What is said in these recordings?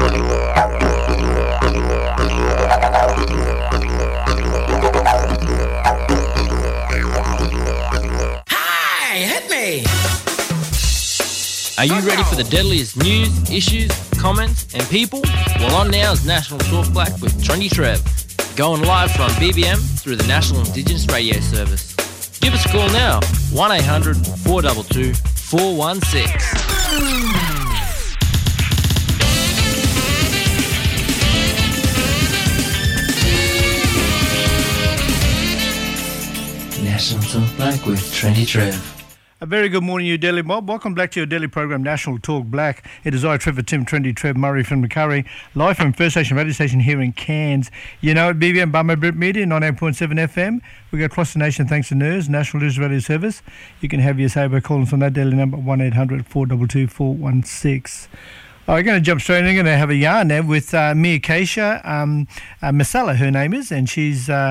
Hey, hit me! Are you ready for the deadliest news, issues, comments and people? Well, on now is National Talk Black with Trendy Trev. Going live from BBM through the National Indigenous Radio Service. Give us a call now, 1-800-422-416. National Talk Black with Trendy Trev. A very good morning, you Daily Mob. Welcome back to your daily program, National Talk Black. It is I, Trevor Tim, Trendy Trev, Murray from McCurry, live from First Station Radio Station here in Cairns. You know, at BBM Bummer Brit Media, 98.7 FM. We go across the nation thanks to NERS, National News Radio Service. You can have your say by calling us on that daily number, 1-800-422-416. We're going to jump straight in. We're going to have a yarn now with Mia Keisha Masala, her name is, and she's a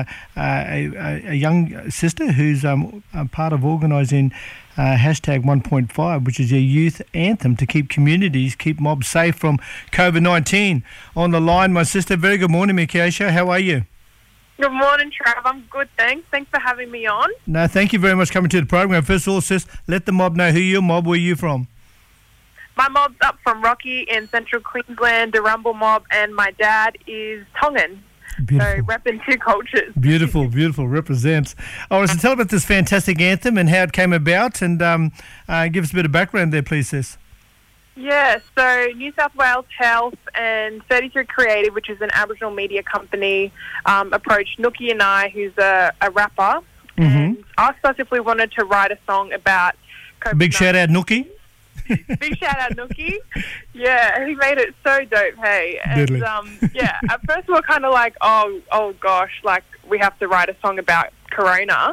young sister who's a part of organising hashtag 1.5, which is a youth anthem to keep communities, keep mobs safe from COVID-19. On the line, my sister. Very good morning, Mia Keisha. How are you? Good morning, Trav. I'm good, thanks. Thanks for having me on. No, thank you very much for coming to the program. First of all, sis, let the mob know who your mob, where you from. My mob's up from Rocky in central Queensland, the Rumble mob, and my dad is Tongan. Beautiful. So repping two cultures. Beautiful, beautiful. Represents. All right, so tell about this fantastic anthem and how it came about, and give us a bit of background there, please, sis. Yeah, so New South Wales Health and 33 Creative, which is an Aboriginal media company, approached Nookie and I, who's a rapper, and asked us if we wanted to write a song about COVID-19. Big shout out, Nookie. Big shout out, Nookie. Yeah, he made it so dope, hey. And yeah, at first we were kind of like, oh gosh, like we have to write a song about Corona.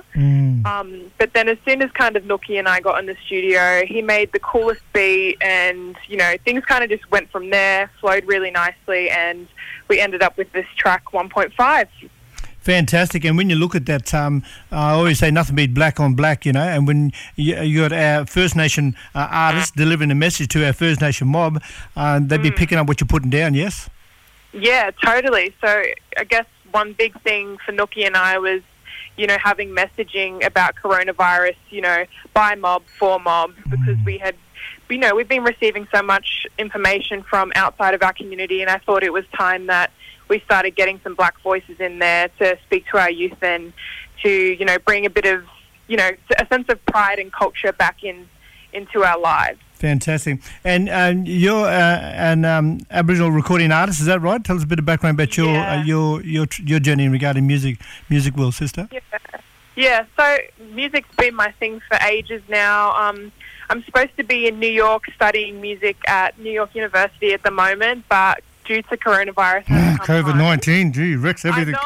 But then as soon as kind of Nookie and I got in the studio, he made the coolest beat, and you know, things kind of just went from there, flowed really nicely, and we ended up with this track 1.5. Fantastic. And when you look at that, I always say nothing beat black on black, you know, and when you got our First Nation artists delivering a message to our First Nation mob, they'd be picking up what you're putting down, yes? Yeah, totally. So I guess one big thing for Nookie and I was, you know, having messaging about coronavirus, you know, by mob, for mob, because we had, you know, we've been receiving so much information from outside of our community, and I thought it was time that we started getting some black voices in there to speak to our youth and to, you know, bring a bit of, you know, a sense of pride and culture back into our lives. Fantastic. And you're an Aboriginal recording artist, is that right? Tell us a bit of background about your journey regarding music, Will, sister. Yeah. So music's been my thing for ages now. I'm supposed to be in New York studying music at New York University at the moment, but due to coronavirus. COVID-19, gee, wrecks everything.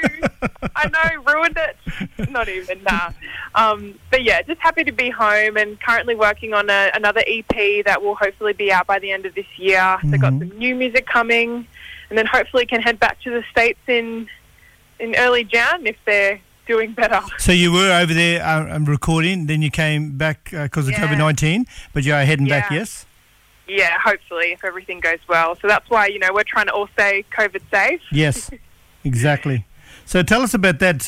I know, ruined it. Not even, nah. But yeah, just happy to be home and currently working on another EP that will hopefully be out by the end of this year. So got some new music coming, and then hopefully can head back to the States in early Jan if they're doing better. So you were over there recording, then you came back because of COVID-19, but you're heading back, yes? Yeah, hopefully, if everything goes well. So that's why, you know, we're trying to all stay COVID safe. Yes, exactly. So tell us about that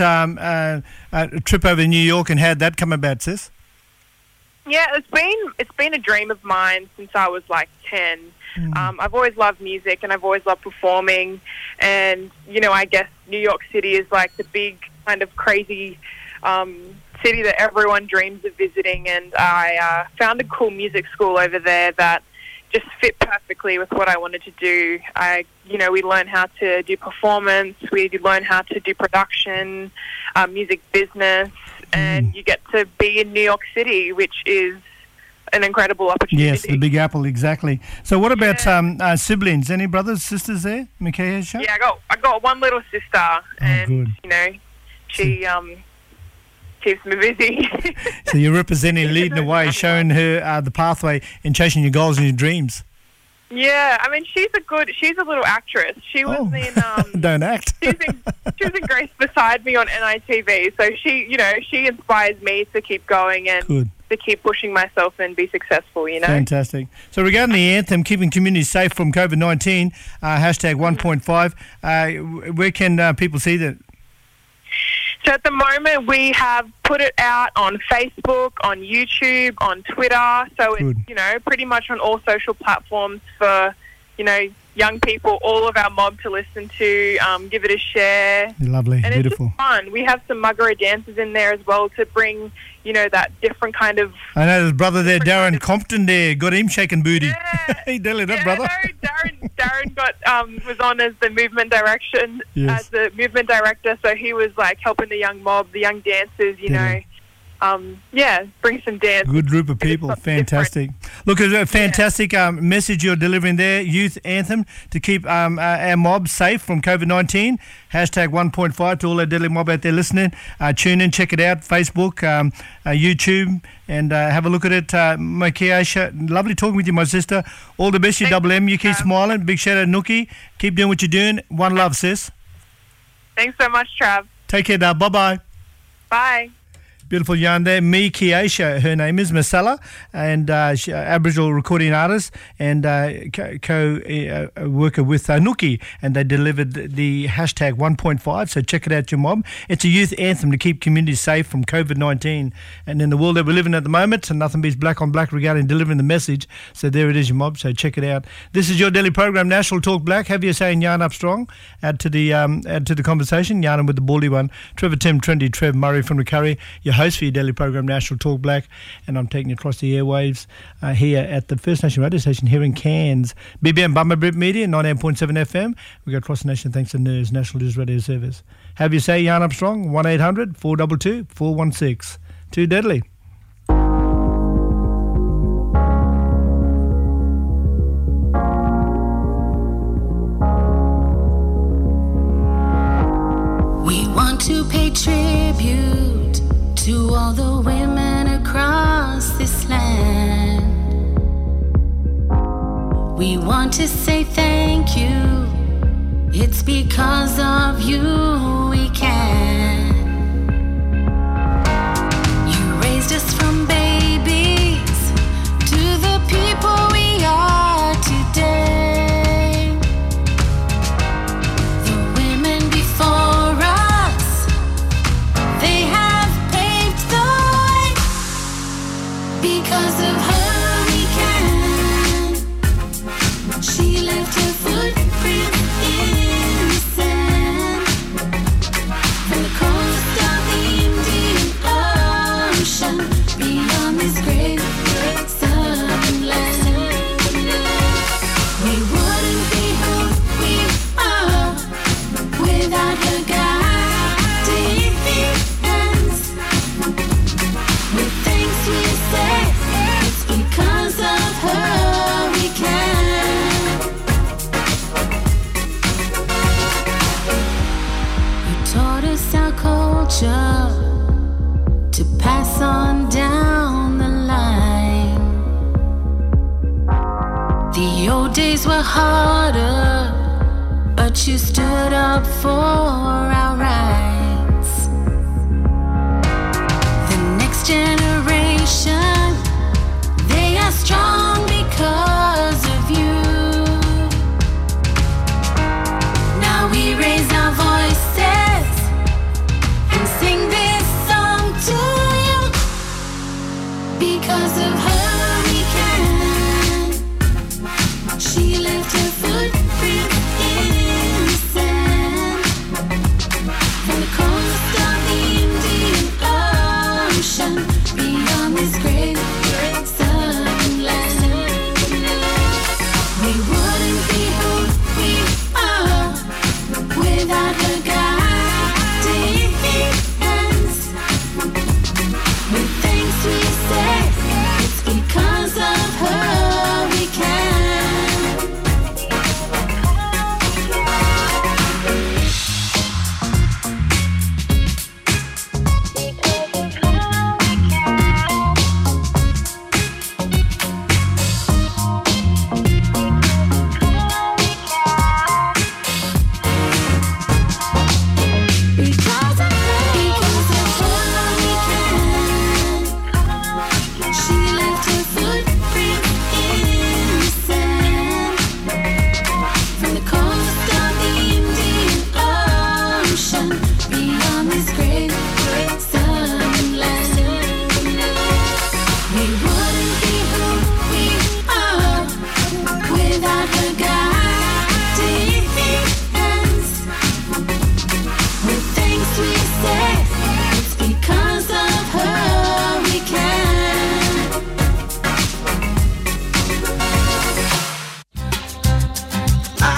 trip over to New York and how'd that come about, sis? Yeah, it's been a dream of mine since I was like 10. I've always loved music and I've always loved performing. And, you know, I guess New York City is like the big kind of crazy city that everyone dreams of visiting. And I found a cool music school over there that just fit perfectly with what I wanted to do. We learn how to do performance, we learn how to do production, music business, and you get to be in New York City, which is an incredible opportunity. Yes, the Big Apple, exactly. So what about siblings? Any brothers, sisters there, Mikaela? Yeah, I got one little sister, and good. You know, she keeps me busy. So you're representing, leading the way, showing her the pathway in chasing your goals and your dreams. Yeah, I mean, she's a little actress. She was in Don't act. she was in Grace Beside Me on NITV. So she inspires me to keep going, and good. to keep pushing myself and be successful, you know. Fantastic. So regarding the anthem, keeping communities safe from COVID-19, hashtag 1.5, where can people see that? So at the moment, we have put it out on Facebook, on YouTube, on Twitter. So it's, you know, pretty much on all social platforms for, you know, young people, all of our mob to listen to, give it a share. Lovely, and beautiful. It's just fun. We have some Muggera dances in there as well to bring, you know, that different kind of... I know there's brother there, Darren Compton there, got him shaking booty. Yeah. Hey, Delhi, that brother. No, Darren got was on as the movement direction, as the movement director, so he was like helping the young mob, the young dancers, you know. Bring some dance. Good group of people. Fantastic. Look, a fantastic message you're delivering there. Youth anthem to keep our mob safe from COVID-19. Hashtag 1.5 to all our Deadly Mob out there listening. Tune in, check it out. Facebook, YouTube, and have a look at it. Makiasha, lovely talking with you, my sister. All the best, you Double M. You keep smiling. Big shout out, Nookie. Keep doing what you're doing. One love, sis. Thanks so much, Trav. Take care now. Bye-bye. Bye. Beautiful yarn there. Mi Kiesha, her name is Masala, and she, Aboriginal recording artist and co-worker with Nookie, and they delivered the hashtag 1.5, so check it out, your mob. It's a youth anthem to keep communities safe from COVID-19, and in the world that we're living at the moment, nothing beats black on black regarding delivering the message, so there it is, your mob, so check it out. This is your daily program, National Talk Black. Have you saying yarn up strong? Add to the conversation, yarning with the baldy one. Trevor, Tim, Trendy, Trev, Murray from Recurry, your host for your daily program, National Talk Black, and I'm taking you across the airwaves here at the First Nation radio station here in Cairns. BBM Bummer Brit Media, 98.7 FM. We go across the nation thanks to NERS, National News Radio Service. Have you say Yarn Up Strong, 1-800-422-416. Too deadly. We want to pay tribute to all the women across this land. We want to say thank you. It's because of you we can. You raised us from babies to the people we are today. The women before us, they have because of her we can. She left her footprint in the sand. From the coast of the Indian Ocean, beyond this great southern land. We wouldn't be who we are without her guiding hands. With thanks we say, it's because of her we can. You taught us our culture to pass on down the line. The old days were harder, but you stood up for our rights. The next generation, they are strong because of you. Now we raise our voices and sing this song to you. Because of her we can. She left her footprint in the sand. From the coast of the Indian Ocean, beyond this great southern land.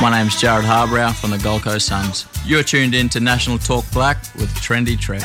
My name's Jared Harbrow from the Gold Coast Suns. You're tuned in to National Talk Black with Trendy Trev.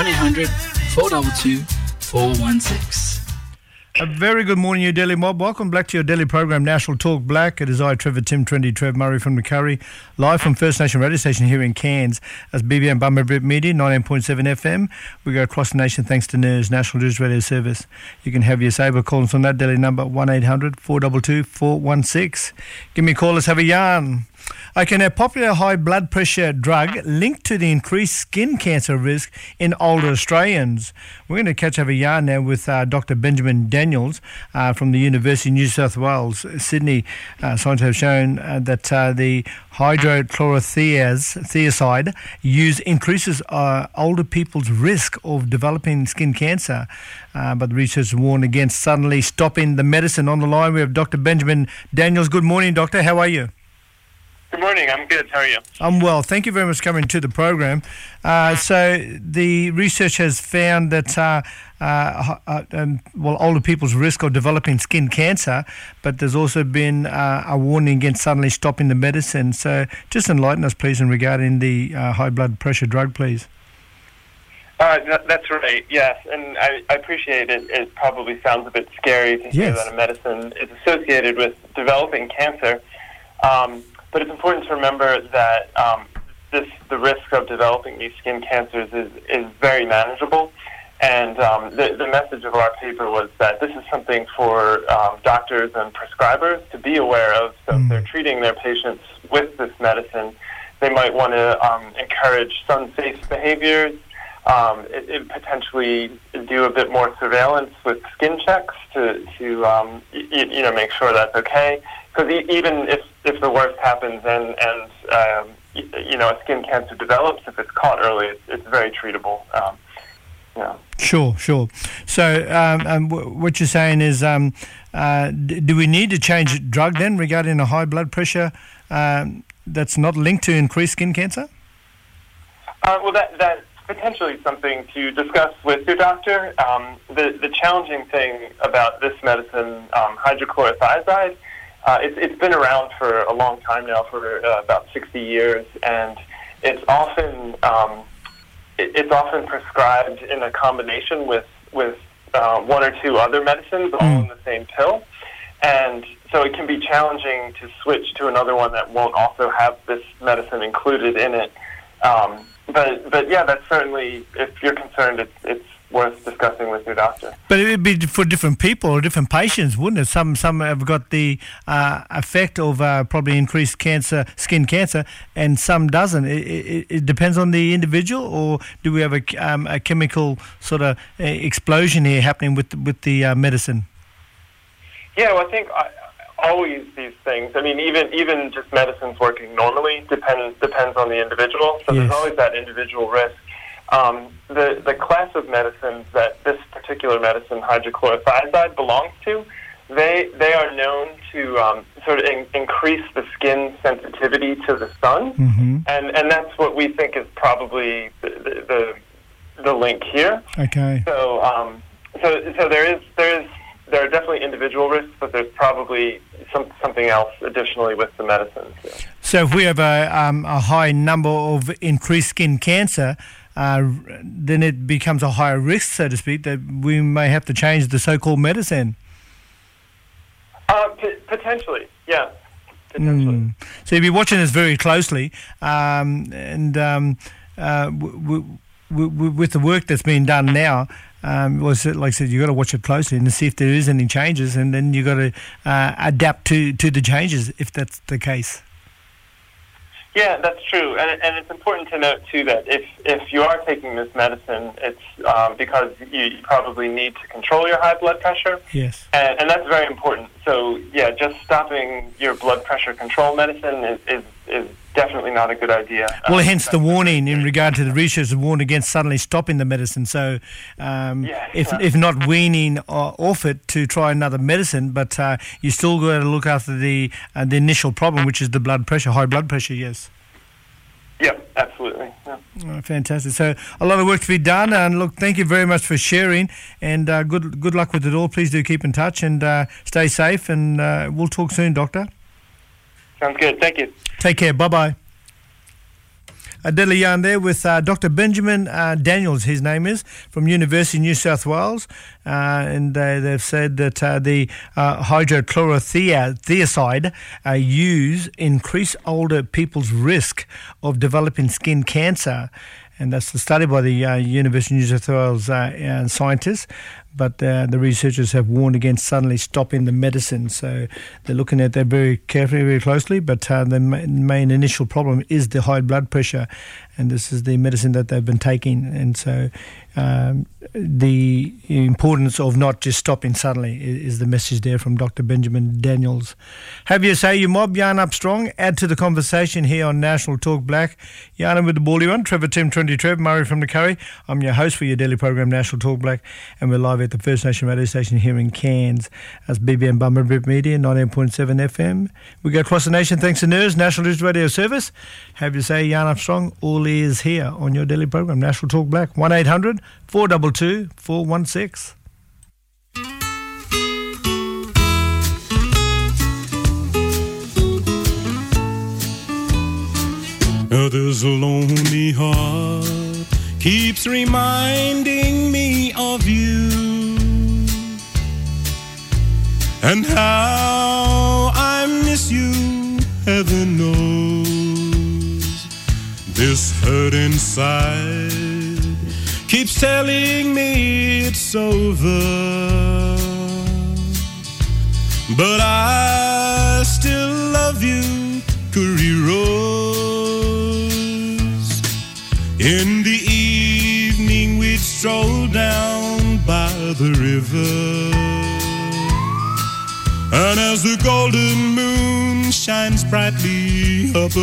1-800-422-416. A very good morning, you Delhi mob. Welcome back to your daily program, National Talk Black. It is I, Trevor Tim, Trendy Trev Murray from the Curry, live from First Nation radio station here in Cairns. That's BBM Bummer Brit Media, 19.7 FM. We go across the nation thanks to NERS, National News Radio Service. You can have your saber call us on that daily number, 1-800-422-416. Give me a call, let's have a yarn. Okay, now popular high blood pressure drug linked to the increased skin cancer risk in older Australians. We're going to catch up a yarn now with Dr. Benjamin Daniels from the University of New South Wales, Sydney. Scientists have shown that the hydrochlorothiazide use increases older people's risk of developing skin cancer. But the researchers warn against suddenly stopping the medicine. On the line, we have Dr. Benjamin Daniels. Good morning, Doctor. How are you? Good morning. I'm good. How are you? I'm well. Thank you very much for coming to the program. So the research has found that older people's risk of developing skin cancer, but there's also been a warning against suddenly stopping the medicine. So just enlighten us, please, in regarding the high blood pressure drug, please. That's right, yes. And I appreciate it. It probably sounds a bit scary to hear that a medicine is associated with developing cancer. But it's important to remember that the risk of developing these skin cancers is very manageable. And the message of our paper was that this is something for doctors and prescribers to be aware of. So if they're treating their patients with this medicine, they might want to encourage sun-safe behaviors, potentially do a bit more surveillance with skin checks to make sure that's okay. Because even if the worst happens and a skin cancer develops, if it's caught early, it's very treatable. Sure. So what you're saying is, do we need to change drug then regarding a high blood pressure that's not linked to increased skin cancer? Well, that's potentially something to discuss with your doctor. The challenging thing about this medicine, hydrochlorothiazide, it's been around for a long time now, for about 60 years, and it's often prescribed in a combination with one or two other medicines, all in the same pill. And so it can be challenging to switch to another one that won't also have this medicine included in it. But yeah, that's certainly, if you're concerned, it's worth discussing with your doctor. But it would be for different people or different patients, wouldn't it? Some have got the effect of probably increased skin cancer, and some doesn't. It depends on the individual, or do we have a chemical sort of explosion here happening with the medicine? Yeah, well, I think always these things. I mean, even just medicines working normally depends on the individual. So there's always that individual risk. The class of medicines that this particular medicine, hydrochlorothiazide, belongs to, they are known to sort of increase the skin sensitivity to the sun, and that's what we think is probably the link here. Okay. So there are definitely individual risks, but there's probably something else additionally with the medicines. Yeah. So if we have a high number of increased skin cancer, then it becomes a higher risk, so to speak, that we may have to change the so-called medicine. Potentially, yeah. Potentially. So you'll be watching this very closely, with the work that's being done now. Like I said, you've got to watch it closely and see if there is any changes, and then you've got to adapt to the changes if that's the case. Yeah, that's true, and it's important to note too that if you are taking this medicine, it's because you probably need to control your high blood pressure. Yes, and that's very important. So yeah, just stopping your blood pressure control medicine is definitely not a good idea. Well, hence the warning in regard to the research, the warning against suddenly stopping the medicine. So if not weaning off it to try another medicine, but you still got to look after the initial problem, which is the blood pressure, high blood pressure. Yes. Yeah, absolutely. Yeah. Oh, fantastic. So a lot of work to be done, and look, thank you very much for sharing, and good luck with it all. Please do keep in touch and stay safe, and we'll talk soon, Doctor. Sounds good. Thank you. Take care. Bye-bye. Deadly Yarn there with Dr. Benjamin Daniels, his name is, from University of New South Wales. And they've said that the hydrochlorothiazide use increase older people's risk of developing skin cancer. And that's the study by the University of New South Wales scientists. But the researchers have warned against suddenly stopping the medicine. So they're looking at that very carefully, very closely. But the main initial problem is the high blood pressure. And this is the medicine that they've been taking. And so the importance of not just stopping suddenly is the message there from Dr. Benjamin Daniels. Have you say, you mob, Yarn Up Strong. Add to the conversation here on National Talk Black. Yarn with the Bally One, Trevor Tim, Trendy Trev, Murray from the Curry. I'm your host for your daily program, National Talk Black. And we're live at the First Nation radio station here in Cairns. That's BBM Bumberbip Media, 98.7 FM. We go across the nation thanks to NERS, National News Radio Service. Have you say, Yarn Up Strong. All ears here on your daily program, National Talk Black. 1800 422 416. This lonely heart keeps reminding me of you and how I miss you, heaven knows. This hurt inside keeps telling me it's over, but I still love you, Curry Rose. In the evening we'd stroll down by the river, and as the golden moon shines brightly up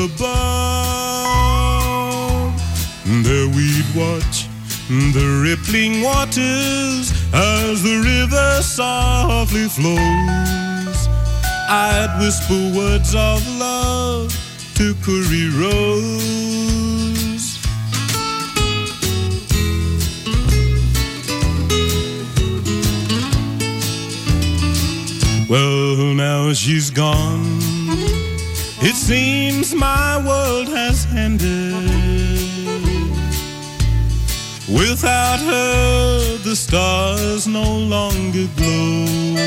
above, there we'd watch the rippling waters as the river softly flows. I'd whisper words of love to Curry Rose. Well, now she's gone. It seems my world has ended. Without her, the stars no longer glow.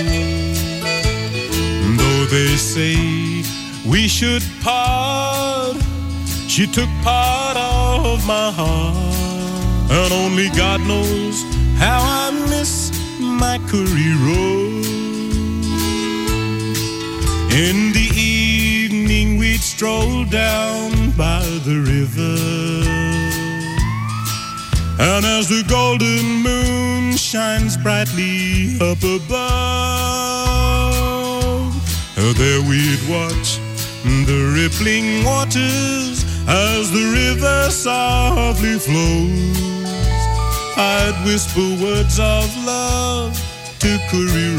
Though they say we should part, she took part of my heart, and only God knows how I miss my Curry Rose. In the evening we'd stroll down by the river, and as the golden moon shines brightly up above, there we'd watch the rippling waters as the river softly flows. I'd whisper words of love to Curry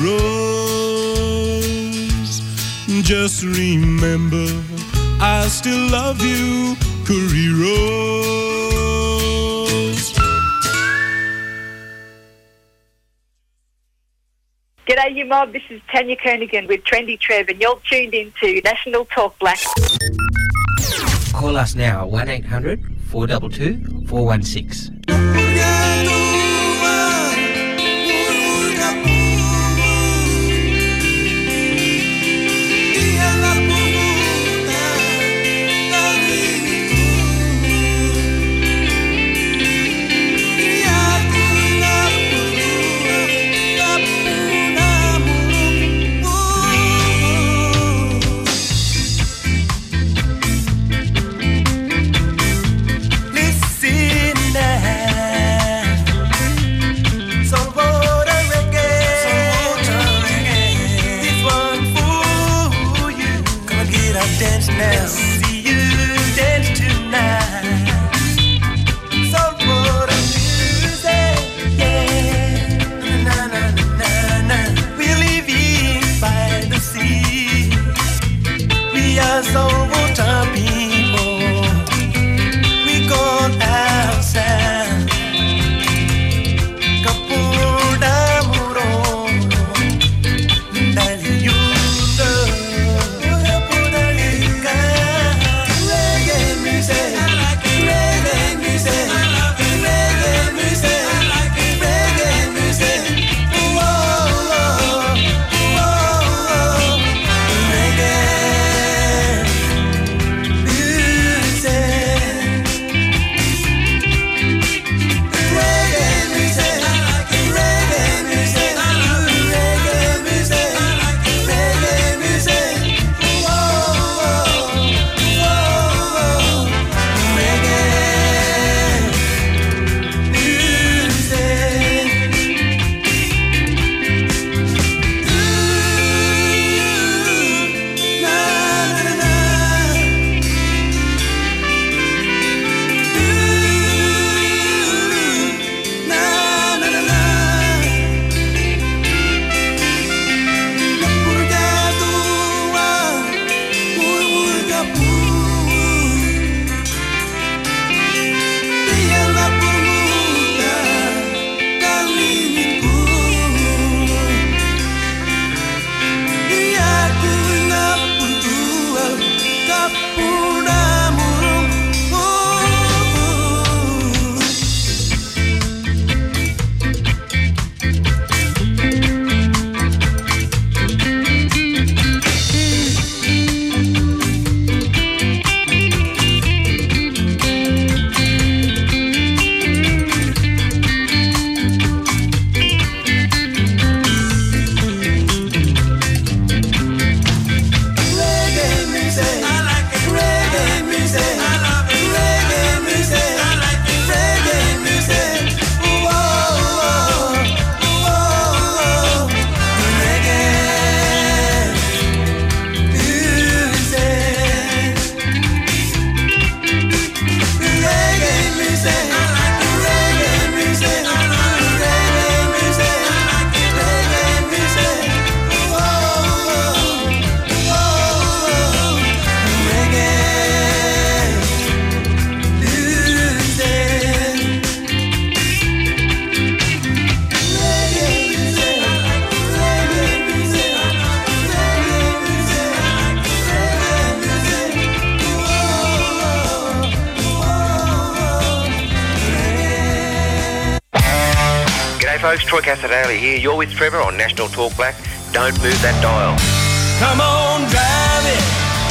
Rose. Just remember, I still love you, Curry Rose. G'day, you mob. This is Tanya Kernigan with Trendy Trev, and you're tuned in to National Talk Black. Call us now, 1800 422 416. folks, Troy Casadale here. You're with Trevor on National Talk Black. Don't move that dial. Come on, drive it.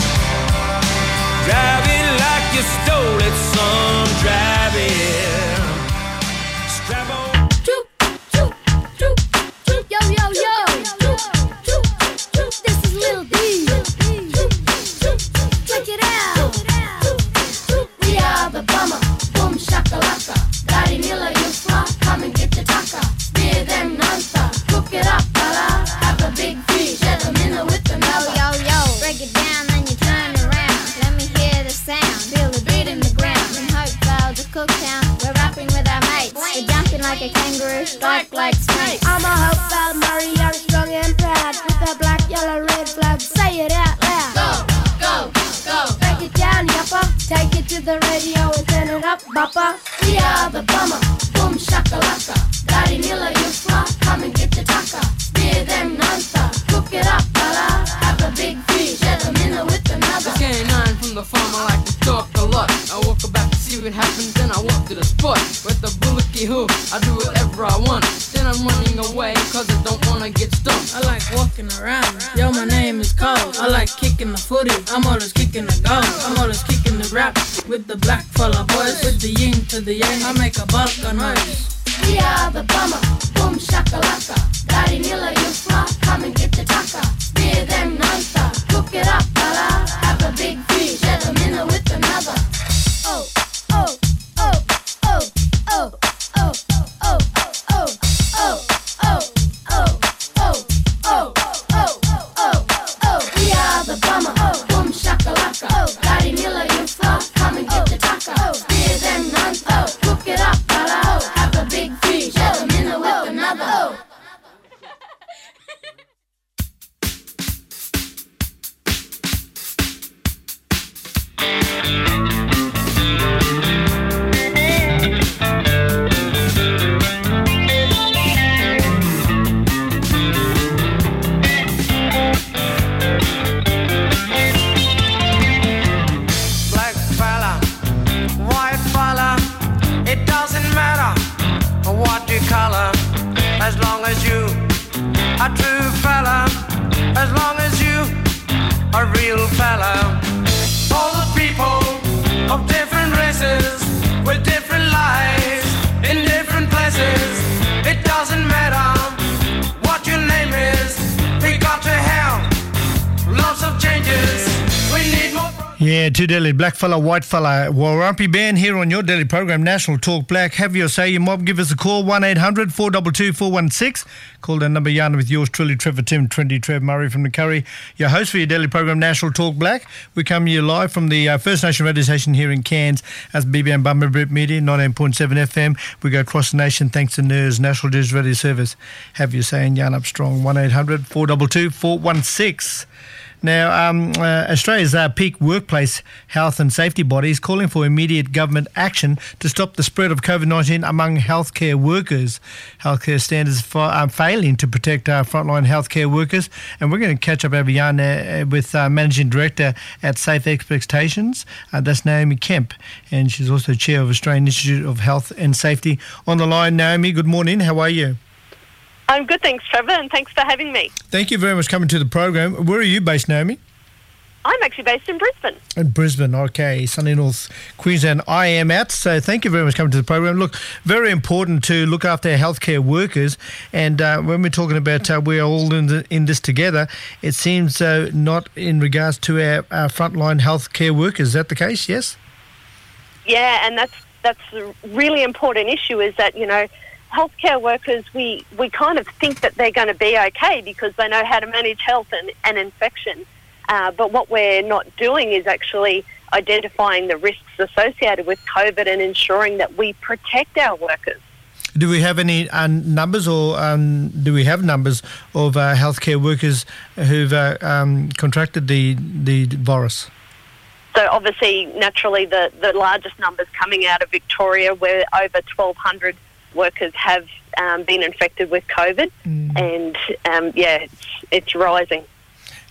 Drive it like you stole it, son. Drive it. Strap on. Troop, troop, troop, troop. Yo, yo, yo. Troop, troop, troop. This is Lil D. Troop, troop, check it out. We are the bummer. Boom shakalaka. Daddy Miller, you fly. Come and get your taka. Spear them non-stop. Cook it up, fella. Have a big fish. Share them in the with the mellow. Yo, yo, yo. Break it down, then you turn around. Let me hear the sound. Feel the beat in the ground. From Hopevale to Cooktown, we're rapping with our mates. We're jumping like a kangaroo, strike like snakes. I'm a Hopevale Murray, young, strong and proud. With a black, yellow, red flag. Say it out loud. Go, go, go. Break it down, yappa. Take it to the radio and turn it up, bopper. We are the bummer. Boom shakalaka. Daddy Miller, you fly. Come and get your taka. Spear them non-stop. Cook it up, fella. Have a big fish. Share them in the with another. It's K9 from the farm, I like to talk a lot. I walk about to see what happens, then I walk to the spot. With the bullocky hoof, I do whatever I want. Then I'm running away, cause I don't wanna get stumped. I like walking around, yo, my name is Cole. I like kicking the footy, I'm always kicking the goal. I'm always kicking the rap, with the black fella boys. With the yin to the yang, I make a bulk of noise. We are the bummer, boom shakalaka. Daddy Miller, you fly, come and get your taka. Spear them non-stop, cook it up, fella. Have a big fish, share them in the with another. Oh, oh, oh, oh, oh, oh, oh, oh, oh, oh, oh, oh, oh, oh, oh. We are the bummer, boom shakalaka. Daddy Miller, you fly, come and get your taka. Spear them non-stop, cook it up, fella. Have a big fish, share them in the with another. Black fella, white fella, it doesn't matter what you color, as long as you a true fella, as long as you a real fella. All the people of different races, with different lives, in different places, it doesn't matter what your name is, we got to have lots of changes, we need more. Yeah, two deadly, black fella, white fella. Warumpi Band here on your daily program, National Talk Black. Have your say, your mob. Give us a call, 1-800-422-416. Call that number, Yana, with yours truly, Trevor Tim, Trendy Trev Murray from the Curry. Your host for your daily program, National Talk Black. We come to you live from the First Nation radio station here in Cairns as BBM Bumberbrit Media, 19.7 FM. We go across the nation thanks to NERS, National Digital Radio Service. Have your say and yarn up strong, 1-800-422-416. Now, Australia's peak workplace health and safety body is calling for immediate government action to stop the spread of COVID-19 among healthcare workers. Healthcare standards are failing to protect frontline healthcare workers. And we're going to catch up over yarn with Managing Director at Safe Expectations. That's Naomi Kemp. And she's also Chair of Australian Institute of Health and Safety. On the line, Naomi, good morning. How are you? I'm good, thanks, Trevor, and thanks for having me. Thank you very much for coming to the program. Where are you based, Naomi? I'm actually based in Brisbane. In Brisbane, okay. Sunny North Queensland, I am at. So thank you very much for coming to the program. Look, very important to look after our healthcare workers. And when we're talking about we're all in this together, it seems not in regards to our frontline healthcare workers. Is that the case? Yes? Yeah, and that's a really important issue is that, you know, healthcare workers, we kind of think that they're going to be okay because they know how to manage health and infection. But what we're not doing is actually identifying the risks associated with COVID and ensuring that we protect our workers. Do we have any numbers or do we have numbers of healthcare workers who've contracted the virus? So obviously, naturally, the largest numbers coming out of Victoria, where over 1,200 workers have been infected with COVID, and it's rising.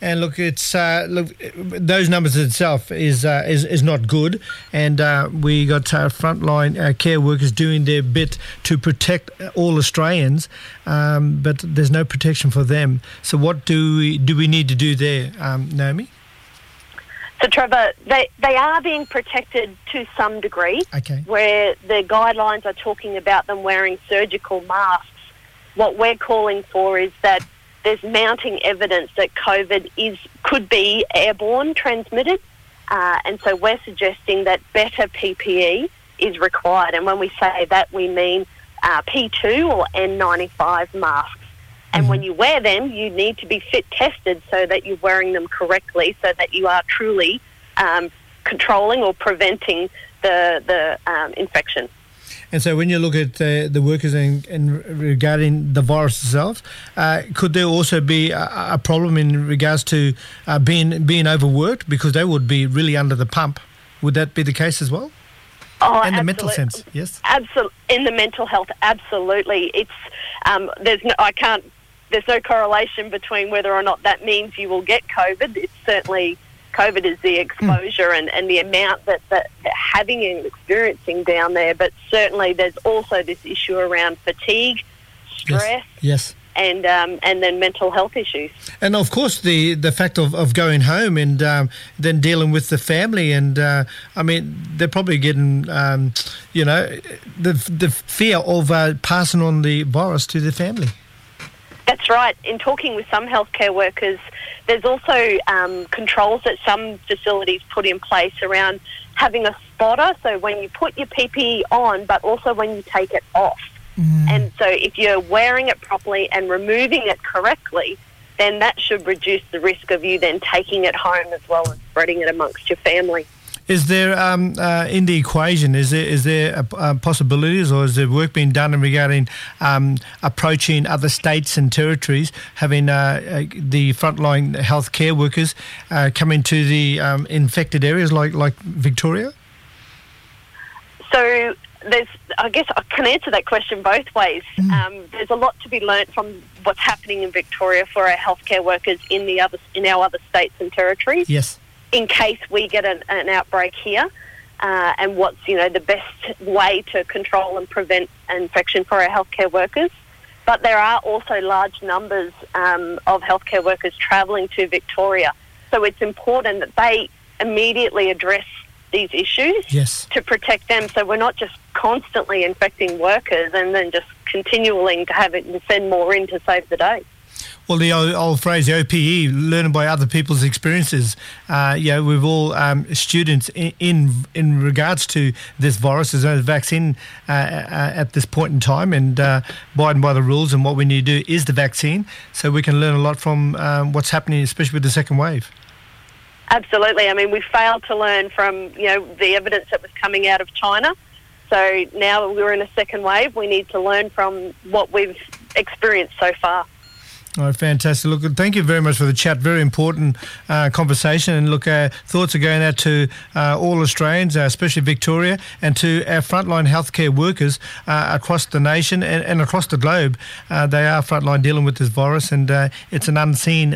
And look, it's those numbers itself is not good, and we got frontline care workers doing their bit to protect all Australians, but there's no protection for them. So what do we need to do there, Naomi? So, Trevor, they are being protected to some degree, where the guidelines are talking about them wearing surgical masks. What we're calling for is that there's mounting evidence that COVID could be airborne transmitted, and so we're suggesting that better PPE is required. And when we say that, we mean P2 or N95 masks. And when you wear them, you need to be fit tested so that you're wearing them correctly, so that you are truly controlling or preventing the infection. And so when you look at the workers and regarding the virus itself, could there also be a problem in regards to being overworked, because they would be really under the pump? Would that be the case as well? Oh, in the mental sense, yes? Absolutely. In the mental health, absolutely. It's there's no correlation between whether or not that means you will get COVID. It's certainly COVID is the exposure and the amount that they're having and experiencing down there. But certainly there's also this issue around fatigue, stress, yes. And then mental health issues. And of course the fact of going home and then dealing with the family, and I mean they're probably getting the fear of passing on the virus to the family. That's right. In talking with some healthcare workers, there's also controls that some facilities put in place around having a spotter, so when you put your PPE on, but also when you take it off. And so if you're wearing it properly and removing it correctly, then that should reduce the risk of you then taking it home as well as spreading it amongst your family. Is there, in the equation, is there possibilities, or is there work being done regarding approaching other states and territories, having the frontline healthcare workers come into the infected areas like Victoria? So I guess I can answer that question both ways. There's a lot to be learnt from what's happening in Victoria for our healthcare workers in our other states and territories. Yes. In case we get an outbreak here, and what's the best way to control and prevent infection for our healthcare workers. But there are also large numbers of healthcare workers travelling to Victoria, so it's important that they immediately address these issues to protect them, so we're not just constantly infecting workers and then just continuing to send more in to save the day. Well, the old phrase, the OPE, learning by other people's experiences. We've all students in regards to this virus. There's no vaccine at this point in time, and abiding by the rules, and what we need to do is the vaccine, so we can learn a lot from what's happening, especially with the second wave. Absolutely. I mean, we failed to learn from, the evidence that was coming out of China. So now that we're in a second wave, we need to learn from what we've experienced so far. All right, fantastic. Look, thank you very much for the chat. Very important conversation. And look, thoughts are going out to all Australians, especially Victoria, and to our frontline healthcare workers across the nation and across the globe. They are frontline dealing with this virus, and it's an unseen,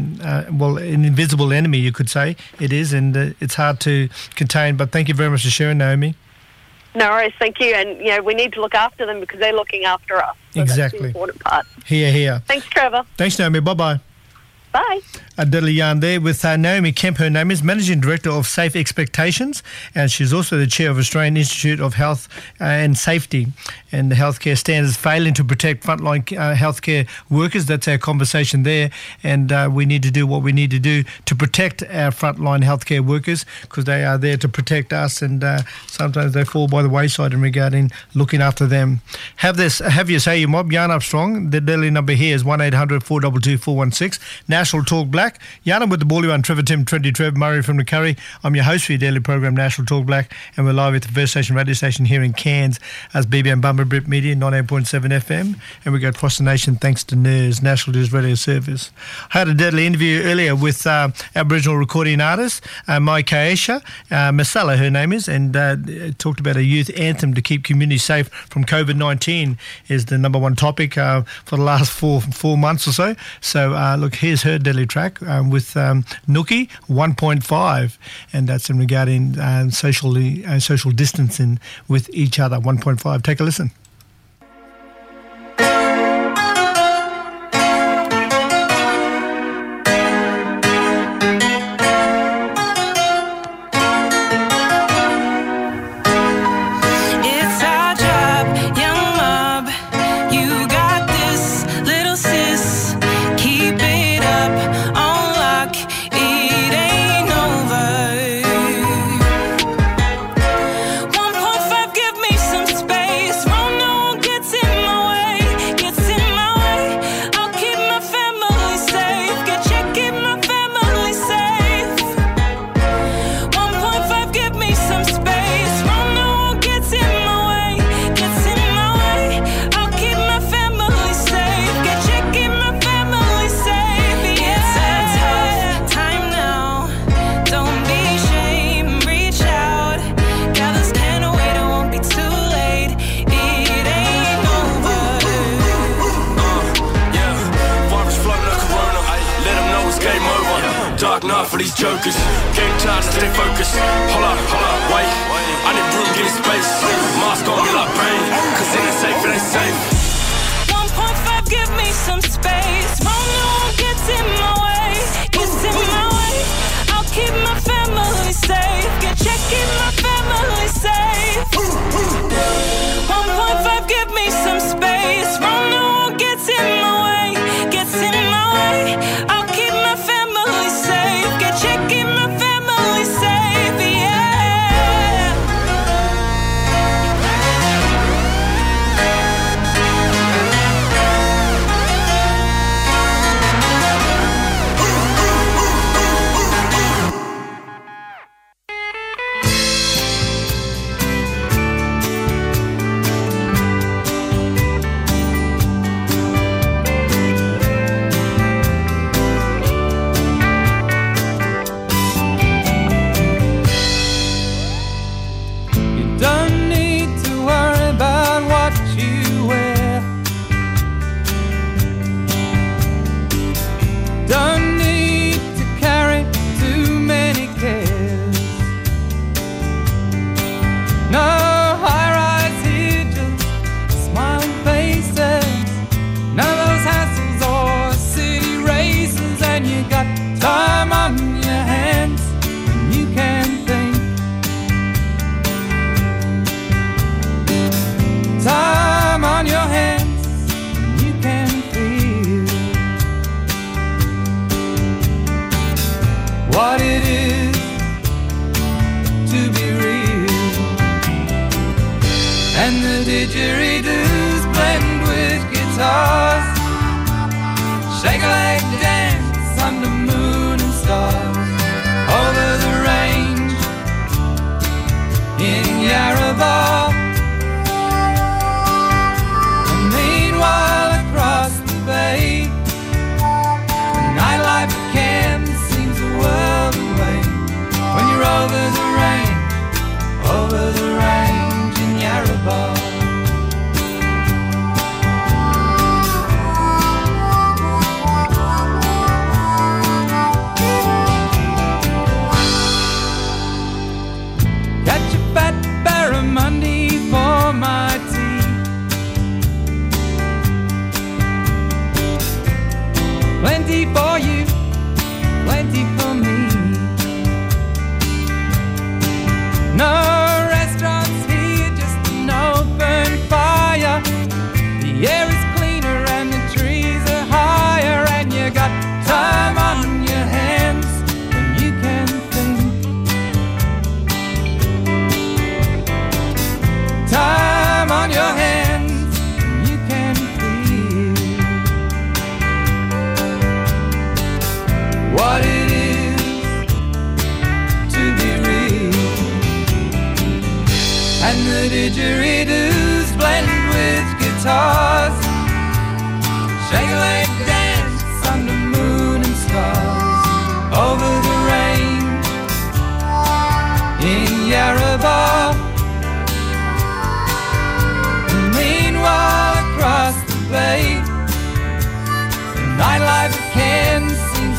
an invisible enemy, you could say. It is, and it's hard to contain. But thank you very much for sharing, Naomi. No worries, thank you. And, we need to look after them because they're looking after us. So exactly. That's the important part. Here. Thanks, Trevor. Thanks, Naomi. Bye-bye. Bye. A deadly yarn there with Naomi Kemp. Her name is Managing Director of Safe Expectations, and she's also the Chair of Australian Institute of Health and Safety. And the healthcare standards failing to protect frontline healthcare workers. That's our conversation there, and we need to do what we need to do to protect our frontline healthcare workers, because they are there to protect us, and sometimes they fall by the wayside in regarding looking after them. Have your say, your mob. Yarn up strong. The deadly number here is 1-800-422-416. National Talk Black. Yarn with the Bally One, Trevor Tim, Trendy Trev, Murray from the Curry. I'm your host for your daily program, National Talk Black, and we're live at the First Station radio station here in Cairns as BBM Bumper Brit Media, 98.7 FM, and we go across the nation thanks to NIRS, National News Radio Service. I had a deadly interview earlier with Aboriginal recording artist Mai Kaesha, Masala her name is, and talked about a youth anthem to keep communities safe from COVID-19 is the number one topic for the last four months or so. So look, here's her her deadly track with Nookie 1.5, and that's in regarding social distancing with each other. 1.5. Take a listen. For these jokers, game time to stay focused. Holla, wait, I need room, give me space. Mask on me like pain, cause it ain't safe, it ain't safe. 1.5, give me some space. Oh, no one gets in my way, gets in my way. I'll keep my family safe, keep my family safe. 1.5, give me some space. Oh, no one gets in my way, gets in my way. I'll keep my family safe. Checking my family safe, yeah. Didgeridoos blend with guitars, shake a leg dance under moon and stars, over the range in Yarrabah. And meanwhile across the bay, the nightlife of Cairns seems a world away. When you're over the range in Yarrabah. Monday for my tea. Plenty for you, plenty for me. No restaurants here, just an open fire. The air is cleaner and the trees are higher, and you got time on your hands when you can think. Time on your hands and you can feel what it is to be real. And the didgeridoos blend with guitars, shake a leg dance under moon and stars, over the range in Yarrabah. Across the bay, the nightlife of Cairns seems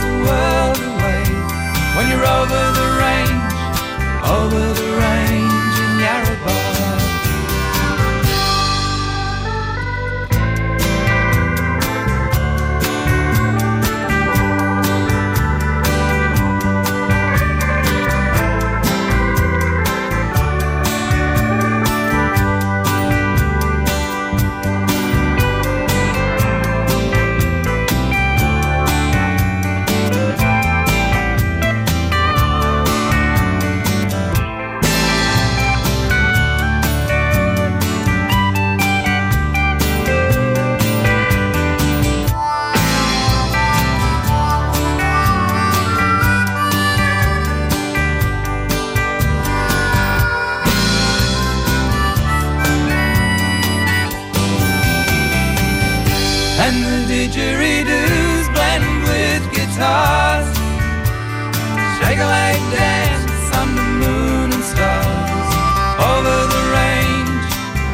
didgeridoos blend with guitars. Shake a leg dance under moon and stars. Over the range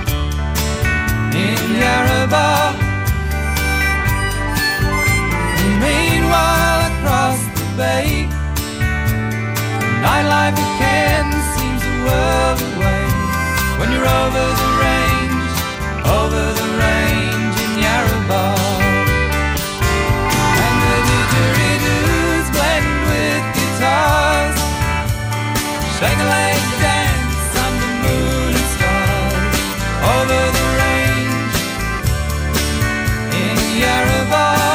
in Yarrabah. Meanwhile across the bay, nightlife again seems a world away. When you're over the range in Yarrabah. And the didgeridoos blend with guitars. Shake a leg dance under moon and stars. Over the range in Yarrabah.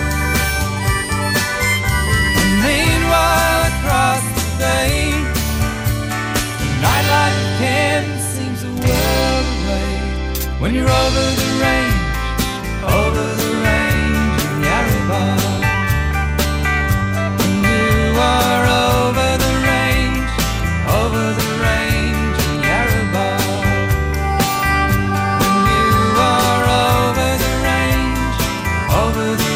And meanwhile across the bay, nightlife again seems a world away. When you're over the range in Yarrabah. When you are over the range in Yarrabah. When you are over the range in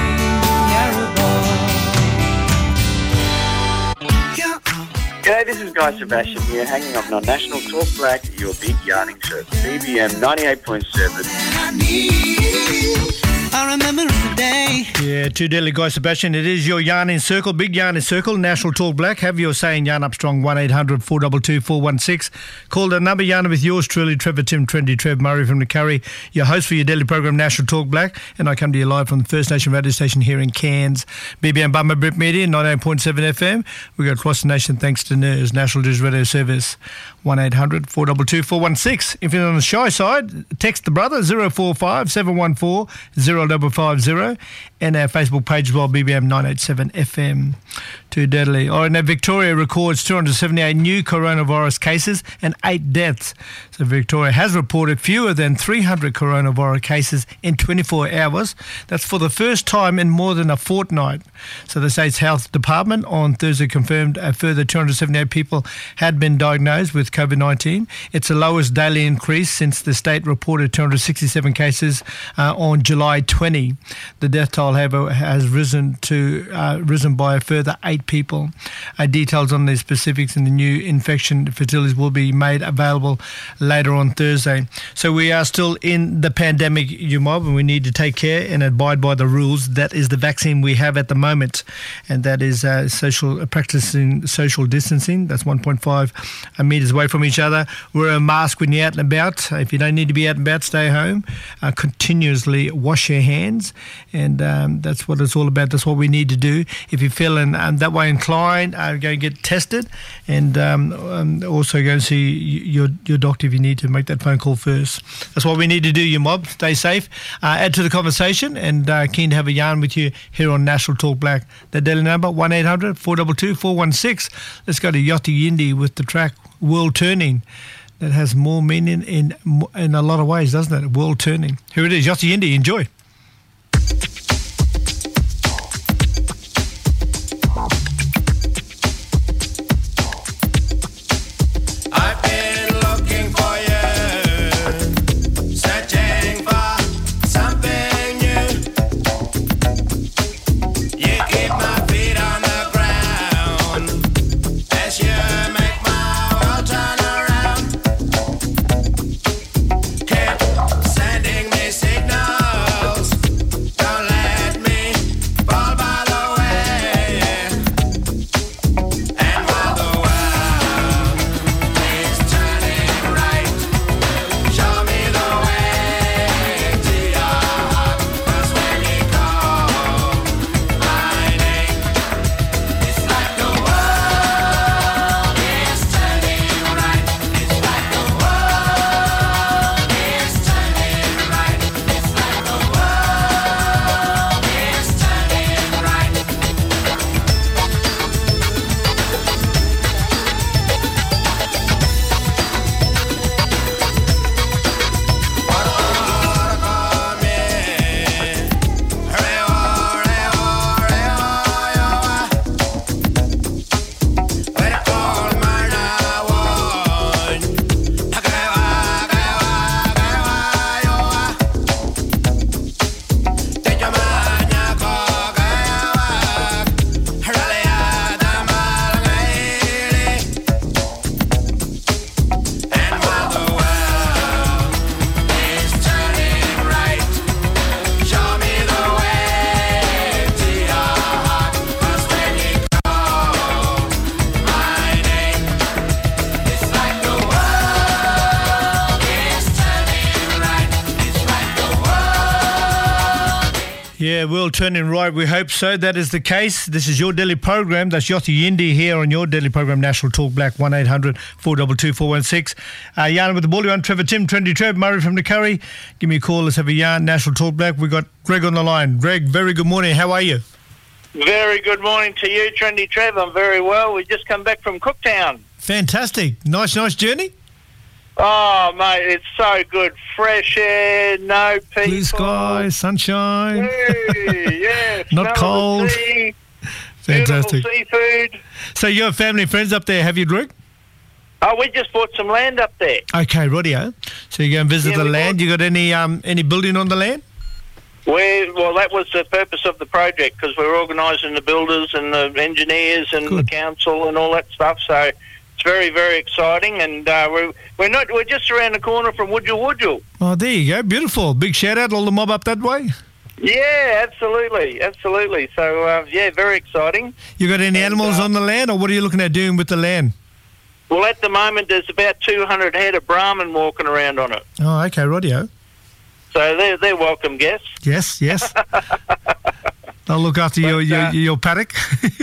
Yarrabah. G'day, this is Guy Sebastian here, hanging up on National Talk Black, your big yarning show, BBM 98.7. I remember the day. Yeah, too deadly, Guy Sebastian. It is your yarning circle, big yarning circle, National Talk Black. Have your say in Yarn Up Strong, 1-800-422-416. Call the number, yarn with yours truly, Trevor Tim, Trendy Trev Murray from the Curry, your host for your daily program, National Talk Black. And I come to you live from the First Nation radio station here in Cairns, BBM Bummer Brit Media, 98.7 FM. We go across the nation thanks to NERS, National Digital Radio Service, 1-800-422-416. If you're on the shy side, text the brother, 045 714 0550, and our Facebook page as well, BBM 987 FM. Too deadly. All right, now Victoria records 278 new coronavirus cases and 8 deaths. So Victoria has reported fewer than 300 coronavirus cases in 24 hours. That's for the first time in more than a fortnight. So the state's health department on Thursday confirmed a further 278 people had been diagnosed with COVID-19. It's the lowest daily increase since the state reported 267 cases on July 20. The death toll, however, has risen by a further 8 people. Details on the specifics in the new infection facilities will be made available later on Thursday. So we are still in the pandemic, you mob, and we need to take care and abide by the rules. That is the vaccine we have at the moment, and that is practicing social distancing. That's 1.5 metres away from each other. Wear a mask when you're out and about. If you don't need to be out and about, stay home. Continuously wash your hands, and that's what it's all about. That's what we need to do. If you're feeling that way inclined, go and get tested, and also go and see your doctor if you need to make that phone call first. That's what we need to do, you mob. Stay safe. Add to the conversation, and keen to have a yarn with you here on National Talk Black. The daily number, 1-800-422-416. Let's go to Yachty Yindi with the track World Turning. That has more meaning in a lot of ways, doesn't it? World Turning. Here it is, Yachty Yindi. Enjoy. Sending me signals Yeah, world turning right. We hope so. That is the case. This is your daily program. That's Yossi Yindi here on your daily program, National Talk Black, 1-800-422-416. Yarn with the ball. You're on Trevor Tim, Trendy Trev, Murray from the Curry. Give me a call. Let's have a yarn. National Talk Black. We got Greg on the line. Greg, very good morning. How are you? Very good morning to you, Trendy Trev. I'm very well. We just come back from Cooktown. Fantastic. Nice journey. Oh, mate, it's so good. Fresh air, no people. Blue sky, sunshine. Yeah, not cold. Sea, fantastic. Beautiful seafood. So you have family and friends up there, have you, Greg? Oh, we just bought some land up there. Okay, rightio. So you go and visit the land. You got any building on the land? Well, that was the purpose of the project, because we're organising the builders and the engineers and the council and all that stuff. So it's very, very exciting, and we're just around the corner from Wudjil. Oh, there you go. Beautiful. Big shout out, all the mob up that way. Yeah, absolutely. So very exciting. You got any animals on the land, or what are you looking at doing with the land? Well, at the moment, there's about 200 head of Brahman walking around on it. Oh, okay, rightio. So they're welcome guests. Yes. They'll look after your paddock.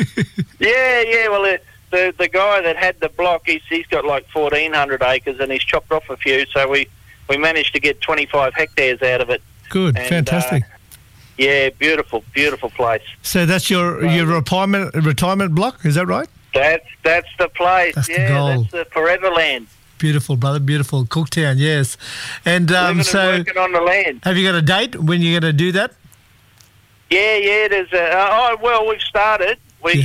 Yeah. Well, the guy that had the block, he's got like 1,400 acres, and he's chopped off a few. So we managed to get 25 hectares out of it. Good, fantastic. Yeah, beautiful place. So that's your retirement block, is that right? That's the place. That's the goal. That's the forever land. Beautiful, brother, beautiful. Cooktown, yes. And so working on the land. Have you got a date when you're going to do that? Yeah. There's we've started. We've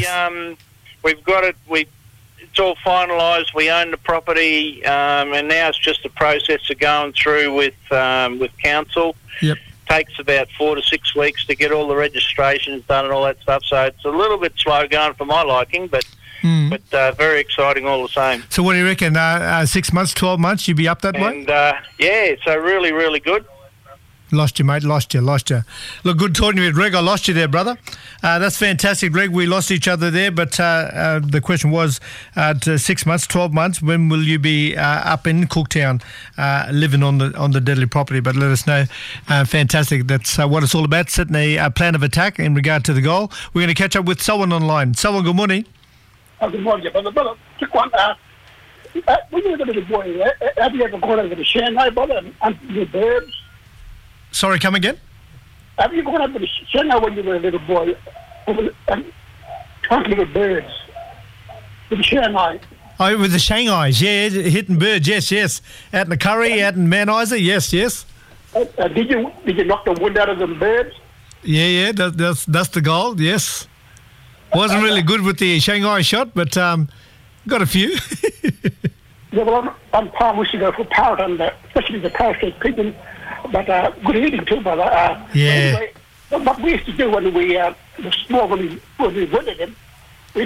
got it. It's all finalised. We own the property, and now it's just a process of going through with council. Yep. Takes about 4 to 6 weeks to get all the registrations done and all that stuff. So it's a little bit slow going for my liking, but very exciting all the same. So what do you reckon? 6 months, 12 months, you'd be up that way? And so really, really good. Lost you, mate. Lost you. Look, good talking to you, Greg. I lost you there, brother. That's fantastic, Greg. We lost each other there, but the question was 6 months, 12 months, when will you be up in Cooktown living on the deadly property? But let us know. Fantastic. That's what it's all about, setting a plan of attack in regard to the goal. We're going to catch up with someone online. Someone, good morning. Good morning, brother. Quick one. When you were a little boy, have you ever gone over to Shanghai, brother, and the birds? Sorry, come again? Have you gone over to Shanghai when you were a little boy and hunting with birds? With the Shanghai? Oh, with the Shanghais, yeah, hitting birds, yes. Out in the Curry, out in Mount Isa, yes. Did you knock the wind out of them birds? Yeah, that's the goal, yes. Wasn't really good with the Shanghai shot, but got a few. Yeah, well, I'm Palm wish to go for parrot, and especially the parrot people. But good eating too, brother. Yeah. Anyway, what we used to do when we were small, when we wanted them, we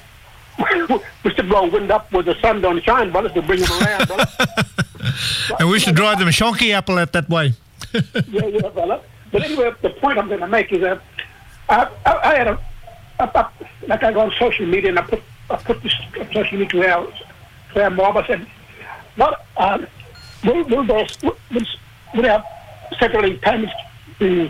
used to blow wind up where the sun don't shine, brother, to bring them around, brother. And we used to drive them a shonky apple out that way. yeah, brother. But anyway, the point I'm going to make is that I had I go on social media, and I put this on social media to our mob. I said, will our settling payments be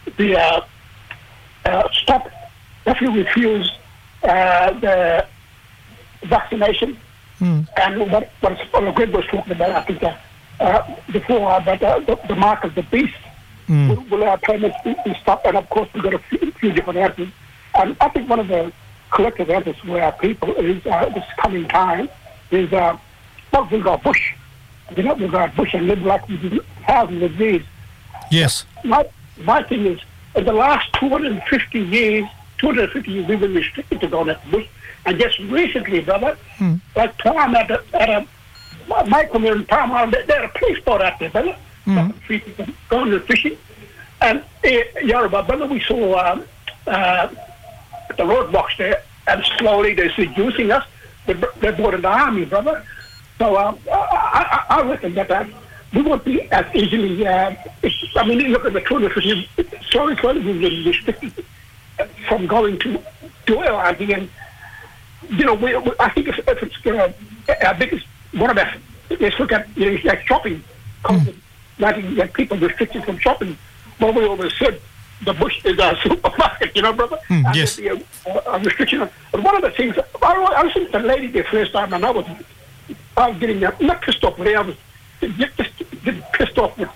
stopped if you refuse the vaccination? And what Greg was talking about, I think, before, about the mark of the beast. Will our payments be stopped? And of course, we've got a few different answers. And I think one of the collective answers for our people is this coming time is we've got bush. We've got bush and live like we do thousands of years. Yes. My thing is, in the last 250 years, we've been restricted to going at the bush. And just recently, brother, like Palm my community, Palm, they had a police boat out there, brother. Going to fishing. And Yoruba, brother, we saw the roadblocks there, and slowly they're seducing us. They brought in the army, brother. So I reckon that we won't be as easily. Look at the 250. Slowly we've been restricted from going to oil hunting, and I think if it's our biggest one of our. Let's look at like shopping. COVID-19, like people restricted from shopping. Well, we always said the bush is a supermarket, you know, brother. Yes. There'd be a restriction. But one of the things, I was with the lady the first time, and I was getting not pissed off with her. I was just getting pissed off with.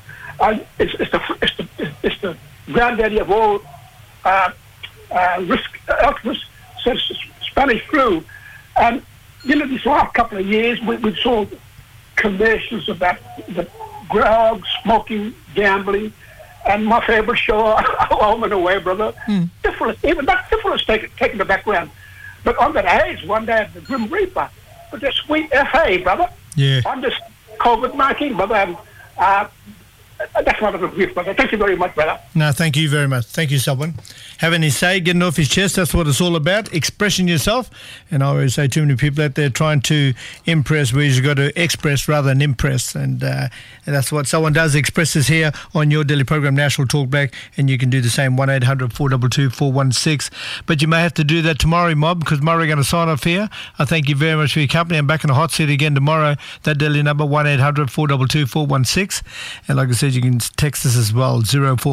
It's the granddaddy of all health risk, Spanish flu, and these last couple of years we saw commercials about the drugs, smoking, gambling, and my favourite show, Home and Away, brother. Syphilis, even that syphilis taking the background. But on that AIDS, one day at the Grim Reaper, with the sweet FA, brother. Yeah. On this COVID-19, brother. And, that's my little brief, brother. Thank you very much, brother. No, thank you very much. Thank you, Selwyn. Having his say, getting off his chest, that's what it's all about, expressing yourself. And I always say too many people out there trying to impress where you've got to express rather than impress. And that's what someone does, expresses here on your daily program, National Talk Black, and you can do the same, 1-800-422-416. But you may have to do that tomorrow, Mob, because Murray going to sign off here. I thank you very much for your company. I'm back in the hot seat again tomorrow. That daily number, 1-800-422-416. And like I said, you can text us as well,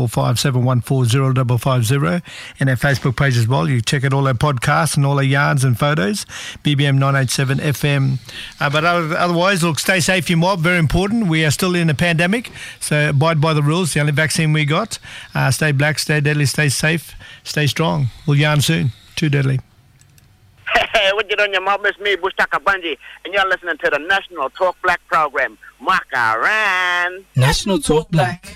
0457140550, and our Facebook page as well. You check out all our podcasts and all our yarns and photos, BBM 987 FM. But otherwise, look, stay safe, you mob, very important. We are still in a pandemic, so abide by the rules, the only vaccine we got. Stay black, stay deadly, stay safe, stay strong. We'll yarn soon. Too deadly. Hey, what you doing, your mob? It's me, Bushtaka Bunji, and you're listening to the National Talk Black program. Makaran. National Talk Black.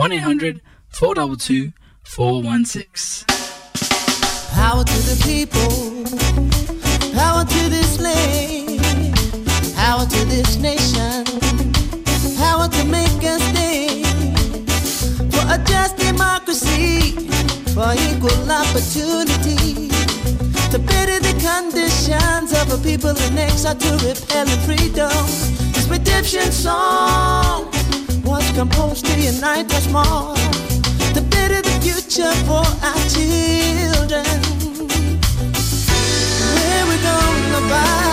1-800-422-416. Power to the people. Power to this land. Power to this nation. Power to make us stand for a just democracy, for equal opportunity, to better the conditions of a people in exile to repel and freedom. This redemption song was composed to unite us more, to better the future for our children. Where we going about?